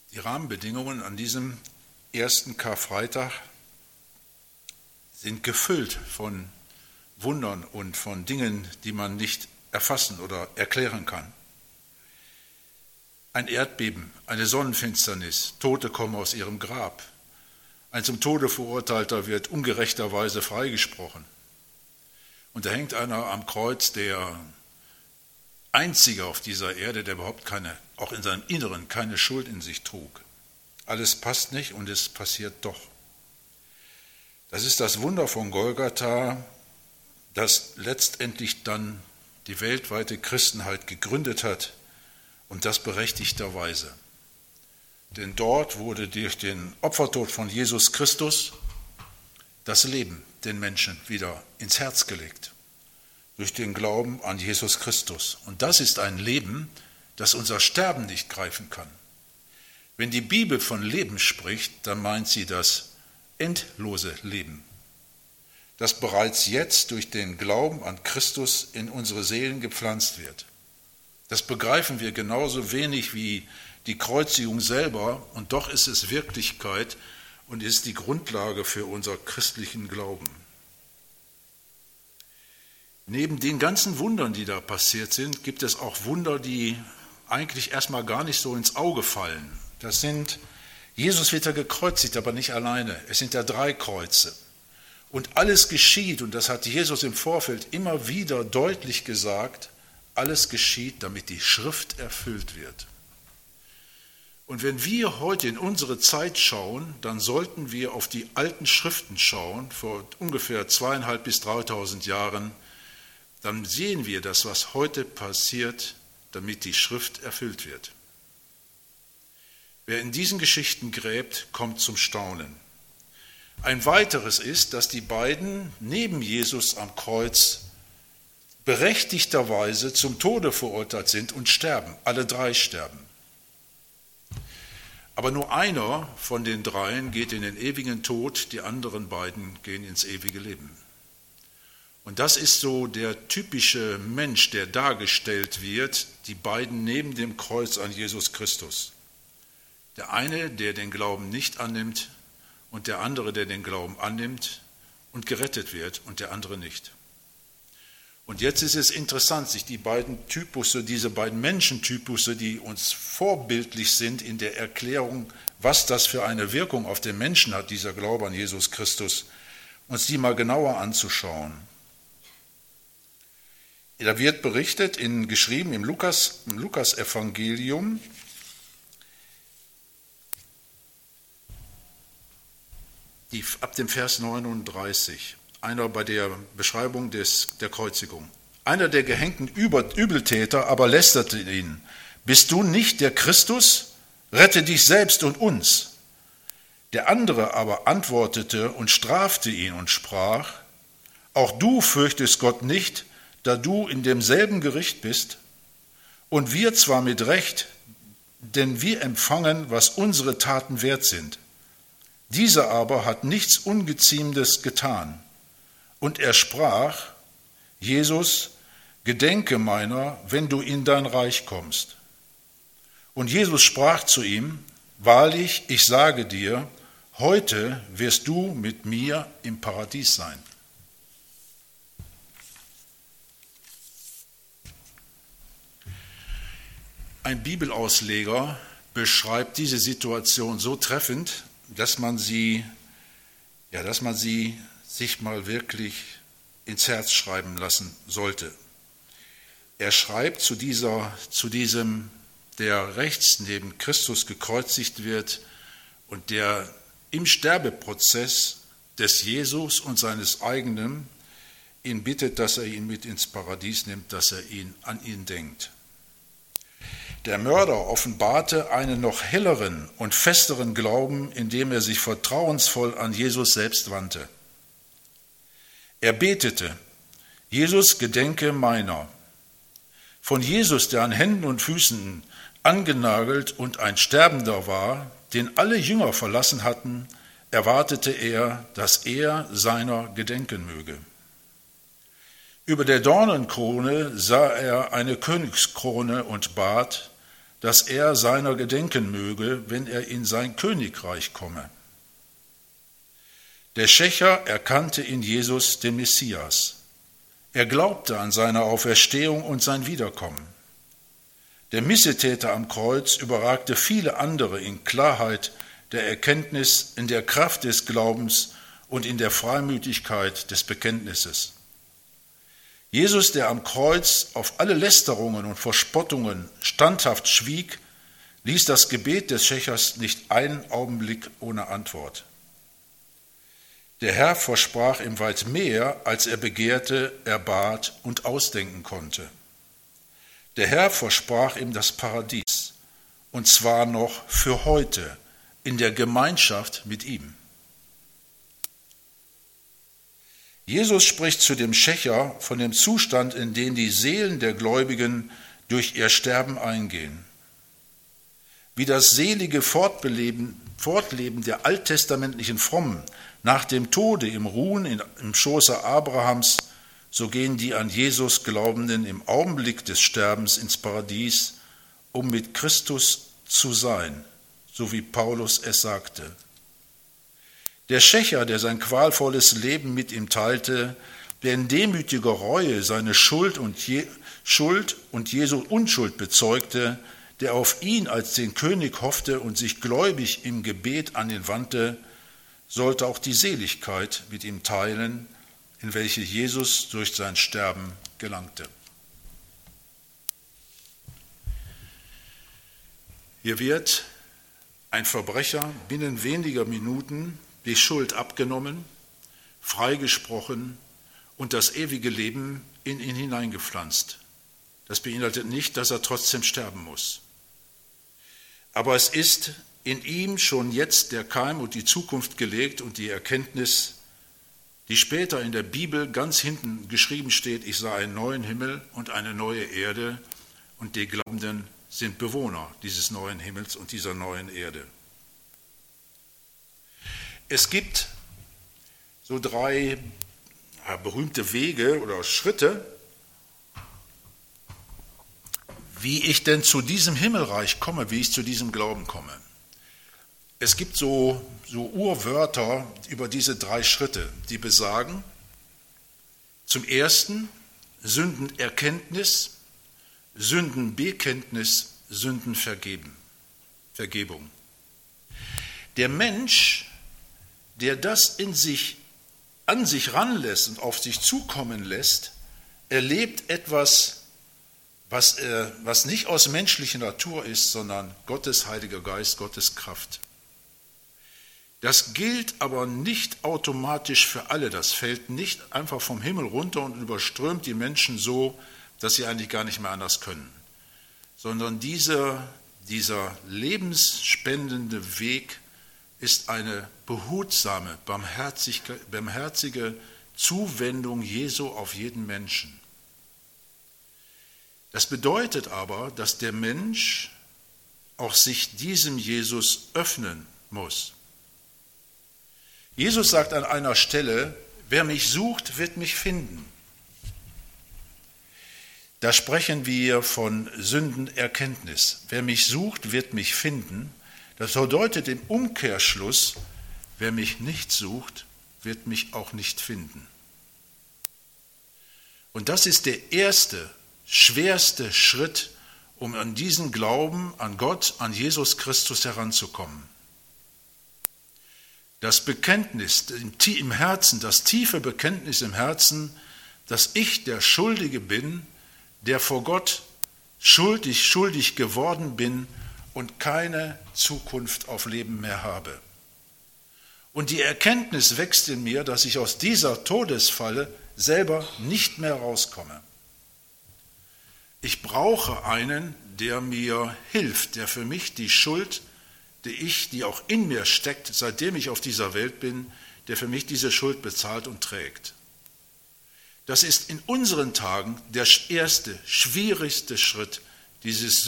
Die Rahmenbedingungen an diesem ersten Karfreitag sind gefüllt von Wundern und von Dingen, die man nicht erfassen oder erklären kann. Ein Erdbeben, eine Sonnenfinsternis, Tote kommen aus ihrem Grab. Ein zum Tode Verurteilter wird ungerechterweise freigesprochen. Und da hängt einer am Kreuz, der Einzige auf dieser Erde, der überhaupt auch in seinem Inneren keine Schuld in sich trug. Alles passt nicht und es passiert doch. Das ist das Wunder von Golgatha, das letztendlich dann die weltweite Christenheit gegründet hat und das berechtigterweise. Denn dort wurde durch den Opfertod von Jesus Christus das Leben den Menschen wieder ins Herz gelegt. Durch den Glauben an Jesus Christus. Und das ist ein Leben, das unser Sterben nicht greifen kann. Wenn die Bibel von Leben spricht, dann meint sie das endlose Leben, das bereits jetzt durch den Glauben an Christus in unsere Seelen gepflanzt wird. Das begreifen wir genauso wenig wie die Kreuzigung selber, und doch ist es Wirklichkeit und ist die Grundlage für unser christlichen Glauben. Neben den ganzen Wundern, die da passiert sind, gibt es auch Wunder, die eigentlich erstmal gar nicht so ins Auge fallen. Das sind, Jesus wird ja gekreuzigt, aber nicht alleine. Es sind ja 3 Kreuze. Und alles geschieht, und das hat Jesus im Vorfeld immer wieder deutlich gesagt, alles geschieht, damit die Schrift erfüllt wird. Und wenn wir heute in unsere Zeit schauen, dann sollten wir auf die alten Schriften schauen, vor ungefähr 2.500 bis 3.000 Jahren, dann sehen wir das, was heute passiert, damit die Schrift erfüllt wird. Wer in diesen Geschichten gräbt, kommt zum Staunen. Ein weiteres ist, dass die beiden neben Jesus am Kreuz berechtigterweise zum Tode verurteilt sind und sterben. Alle 3 sterben. Aber nur einer von den 3 geht in den ewigen Tod, die anderen beiden gehen ins ewige Leben. Und das ist so der typische Mensch, der dargestellt wird, die beiden neben dem Kreuz an Jesus Christus. Der eine, der den Glauben nicht annimmt, und der andere, der den Glauben annimmt und gerettet wird, und der andere nicht. Und jetzt ist es interessant, sich diese beiden Menschentypusse, die uns vorbildlich sind in der Erklärung, was das für eine Wirkung auf den Menschen hat, dieser Glaube an Jesus Christus, uns die mal genauer anzuschauen. Da wird berichtet, geschrieben im Lukas-Evangelium, ab dem Vers 39, einer bei der Beschreibung der Kreuzigung. Einer der gehängten Übeltäter aber lästerte ihn: Bist du nicht der Christus? Rette dich selbst und uns. Der andere aber antwortete und strafte ihn und sprach: Auch du fürchtest Gott nicht, da du in demselben Gericht bist? Und wir zwar mit Recht, denn wir empfangen, was unsere Taten wert sind. Dieser aber hat nichts Ungeziemendes getan. Und er sprach: Jesus, gedenke meiner, wenn du in dein Reich kommst. Und Jesus sprach zu ihm: Wahrlich, ich sage dir, heute wirst du mit mir im Paradies sein. Ein Bibelausleger beschreibt diese Situation so treffend, dass man sie sich mal wirklich ins Herz schreiben lassen sollte. Er schreibt zu diesem, der rechts neben Christus gekreuzigt wird und der im Sterbeprozess des Jesus und seines eigenen ihn bittet, dass er ihn mit ins Paradies nimmt, dass er an ihn denkt. Der Mörder offenbarte einen noch helleren und festeren Glauben, indem er sich vertrauensvoll an Jesus selbst wandte. Er betete: Jesus, gedenke meiner. Von Jesus, der an Händen und Füßen angenagelt und ein Sterbender war, den alle Jünger verlassen hatten, erwartete er, dass er seiner gedenken möge. Über der Dornenkrone sah er eine Königskrone und bat: dass er seiner gedenken möge, wenn er in sein Königreich komme. Der Schächer erkannte in Jesus den Messias. Er glaubte an seine Auferstehung und sein Wiederkommen. Der Missetäter am Kreuz überragte viele andere in Klarheit der Erkenntnis, in der Kraft des Glaubens und in der Freimütigkeit des Bekenntnisses. Jesus, der am Kreuz auf alle Lästerungen und Verspottungen standhaft schwieg, ließ das Gebet des Schächers nicht einen Augenblick ohne Antwort. Der Herr versprach ihm weit mehr, als er begehrte, erbat und ausdenken konnte. Der Herr versprach ihm das Paradies, und zwar noch für heute, in der Gemeinschaft mit ihm. Jesus spricht zu dem Schächer von dem Zustand, in den die Seelen der Gläubigen durch ihr Sterben eingehen. Wie das selige Fortleben der alttestamentlichen Frommen nach dem Tode im Ruhen im Schoße Abrahams, so gehen die an Jesus Glaubenden im Augenblick des Sterbens ins Paradies, um mit Christus zu sein, so wie Paulus es sagte. Der Schächer, der sein qualvolles Leben mit ihm teilte, der in demütiger Reue seine Schuld und Jesu Unschuld bezeugte, der auf ihn als den König hoffte und sich gläubig im Gebet an ihn wandte, sollte auch die Seligkeit mit ihm teilen, in welche Jesus durch sein Sterben gelangte. Hier wird ein Verbrecher binnen weniger Minuten die Schuld abgenommen, freigesprochen und das ewige Leben in ihn hineingepflanzt. Das beinhaltet nicht, dass er trotzdem sterben muss. Aber es ist in ihm schon jetzt der Keim und die Zukunft gelegt und die Erkenntnis, die später in der Bibel ganz hinten geschrieben steht: Ich sah einen neuen Himmel und eine neue Erde, und die Glaubenden sind Bewohner dieses neuen Himmels und dieser neuen Erde. Es gibt so 3 berühmte Wege oder Schritte, wie ich denn zu diesem Himmelreich komme, wie ich zu diesem Glauben komme. Es gibt so Urwörter über diese 3 Schritte, die besagen: zum ersten Sündenerkenntnis, Sündenbekenntnis, Sündenvergebung. Der Mensch, der das an sich ranlässt und auf sich zukommen lässt, erlebt etwas, was nicht aus menschlicher Natur ist, sondern Gottes Heiliger Geist, Gottes Kraft. Das gilt aber nicht automatisch für alle. Das fällt nicht einfach vom Himmel runter und überströmt die Menschen so, dass sie eigentlich gar nicht mehr anders können. Sondern dieser lebensspendende Weg ist eine behutsame, barmherzige Zuwendung Jesu auf jeden Menschen. Das bedeutet aber, dass der Mensch auch sich diesem Jesus öffnen muss. Jesus sagt an einer Stelle: Wer mich sucht, wird mich finden. Da sprechen wir von Sündenerkenntnis. Wer mich sucht, wird mich finden. Das bedeutet im Umkehrschluss: Wer mich nicht sucht, wird mich auch nicht finden. Und das ist der erste, schwerste Schritt, um an diesen Glauben an Gott, an Jesus Christus heranzukommen. Das Bekenntnis im Herzen, das tiefe Bekenntnis im Herzen, dass ich der Schuldige bin, der vor Gott schuldig geworden bin und keine Zukunft auf Leben mehr habe. Und die Erkenntnis wächst in mir, dass ich aus dieser Todesfalle selber nicht mehr rauskomme. Ich brauche einen, der mir hilft, der für mich die Schuld, die auch in mir steckt, seitdem ich auf dieser Welt bin, der für mich diese Schuld bezahlt und trägt. Das ist in unseren Tagen der erste, schwierigste Schritt, dieses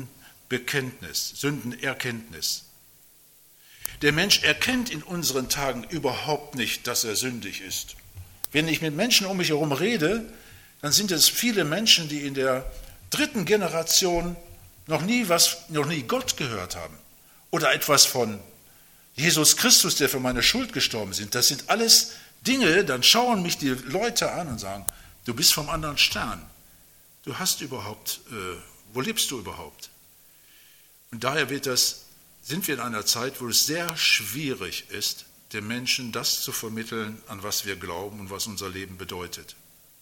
Sündenerkenntnis. Der Mensch erkennt in unseren Tagen überhaupt nicht, dass er sündig ist. Wenn ich mit Menschen um mich herum rede, dann sind es viele Menschen, die in der 3. Generation noch nie Gott gehört haben oder etwas von Jesus Christus, der für meine Schuld gestorben ist. Das sind alles Dinge, dann schauen mich die Leute an und sagen, du bist vom anderen Stern. Du hast überhaupt, wo lebst du überhaupt? Und daher sind wir in einer Zeit, wo es sehr schwierig ist, den Menschen das zu vermitteln, an was wir glauben und was unser Leben bedeutet.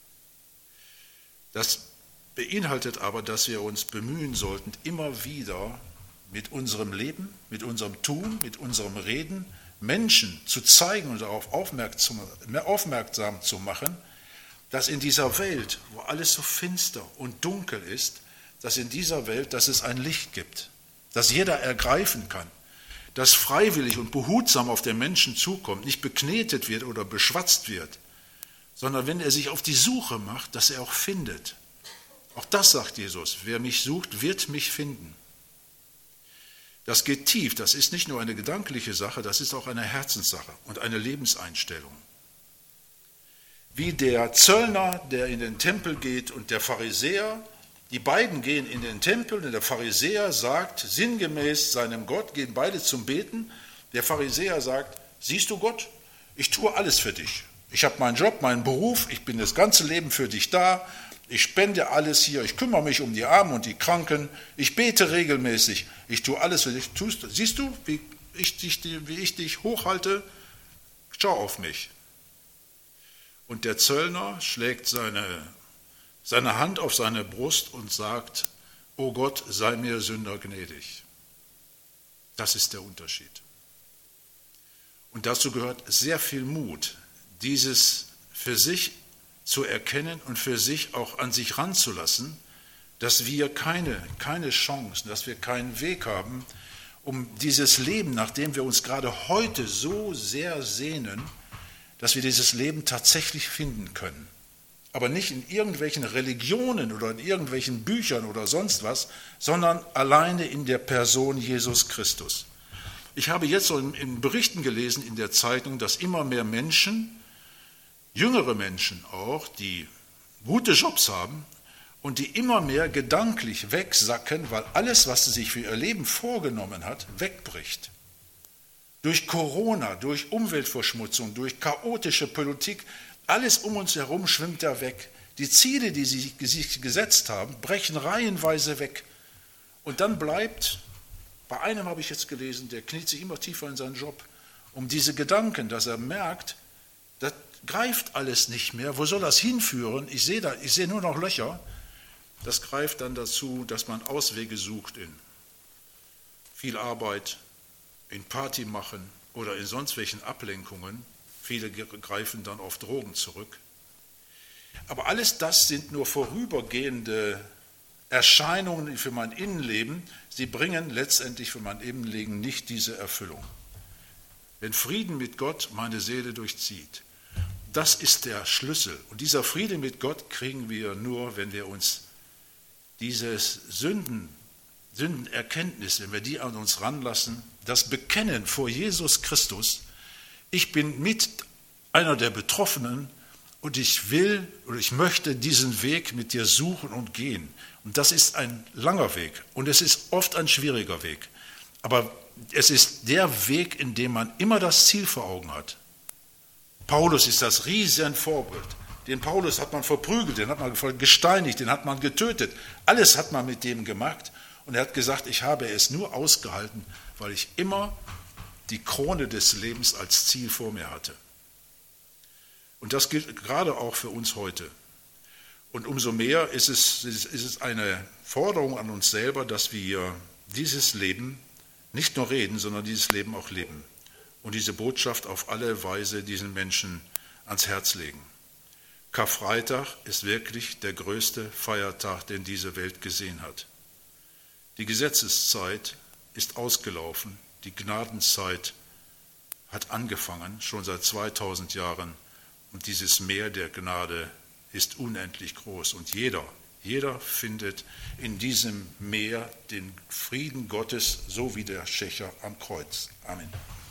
Das beinhaltet aber, dass wir uns bemühen sollten, immer wieder mit unserem Leben, mit unserem Tun, mit unserem Reden Menschen zu zeigen und darauf aufmerksam zu machen, dass in dieser Welt, wo alles so finster und dunkel ist, dass es ein Licht gibt, das jeder ergreifen kann, das freiwillig und behutsam auf den Menschen zukommt, nicht beknetet wird oder beschwatzt wird, sondern wenn er sich auf die Suche macht, dass er auch findet. Auch das sagt Jesus, wer mich sucht, wird mich finden. Das geht tief, das ist nicht nur eine gedankliche Sache, das ist auch eine Herzenssache und eine Lebenseinstellung. Wie der Zöllner, der in den Tempel geht, und der Pharisäer, die beiden gehen in den Tempel und der Pharisäer sagt, sinngemäß seinem Gott, gehen beide zum Beten. Der Pharisäer sagt, siehst du Gott, ich tue alles für dich. Ich habe meinen Job, meinen Beruf, ich bin das ganze Leben für dich da, ich spende alles hier, ich kümmere mich um die Armen und die Kranken, ich bete regelmäßig, ich tue alles für dich. Siehst du, wie ich dich hochhalte? Schau auf mich. Und der Zöllner schlägt seine Hand auf seine Brust und sagt, O Gott, sei mir Sünder gnädig. Das ist der Unterschied. Und dazu gehört sehr viel Mut, dieses für sich zu erkennen und für sich auch an sich ranzulassen, dass wir keine Chancen, dass wir keinen Weg haben, um dieses Leben, nach dem wir uns gerade heute so sehr sehnen, dass wir dieses Leben tatsächlich finden können. Aber nicht in irgendwelchen Religionen oder in irgendwelchen Büchern oder sonst was, sondern alleine in der Person Jesus Christus. Ich habe jetzt so in Berichten gelesen in der Zeitung, dass immer mehr Menschen, jüngere Menschen auch, die gute Jobs haben und die immer mehr gedanklich wegsacken, weil alles, was sie sich für ihr Leben vorgenommen hat, wegbricht. Durch Corona, durch Umweltverschmutzung, durch chaotische Politik, alles um uns herum schwimmt da weg. Die Ziele, die sie sich gesetzt haben, brechen reihenweise weg. Und dann bleibt, bei einem habe ich jetzt gelesen, der kniet sich immer tiefer in seinen Job, um diese Gedanken, dass er merkt, das greift alles nicht mehr. Wo soll das hinführen? Ich sehe nur noch Löcher. Das greift dann dazu, dass man Auswege sucht in viel Arbeit, in Party machen oder in sonst welchen Ablenkungen. Viele greifen dann auf Drogen zurück. Aber alles das sind nur vorübergehende Erscheinungen für mein Innenleben. Sie bringen letztendlich für mein Innenleben nicht diese Erfüllung. Wenn Frieden mit Gott meine Seele durchzieht, das ist der Schlüssel. Und dieser Friede mit Gott kriegen wir nur, wenn wir uns dieses Sündenerkenntnis, wenn wir die an uns ranlassen, das Bekennen vor Jesus Christus, ich bin mit einer der Betroffenen und ich will oder ich möchte diesen Weg mit dir suchen und gehen. Und das ist ein langer Weg und es ist oft ein schwieriger Weg. Aber es ist der Weg, in dem man immer das Ziel vor Augen hat. Paulus ist das Riesenvorbild. Den Paulus hat man verprügelt, den hat man gesteinigt, den hat man getötet. Alles hat man mit dem gemacht. Und er hat gesagt, ich habe es nur ausgehalten, weil ich immer die Krone des Lebens als Ziel vor mir hatte. Und das gilt gerade auch für uns heute. Und umso mehr ist es eine Forderung an uns selber, dass wir dieses Leben nicht nur reden, sondern dieses Leben auch leben. Und diese Botschaft auf alle Weise diesen Menschen ans Herz legen. Karfreitag ist wirklich der größte Feiertag, den diese Welt gesehen hat. Die Gesetzeszeit ist ausgelaufen, die Gnadenzeit hat angefangen, schon seit 2000 Jahren. Und dieses Meer der Gnade ist unendlich groß. Und jeder findet in diesem Meer den Frieden Gottes, so wie der Schächer am Kreuz. Amen.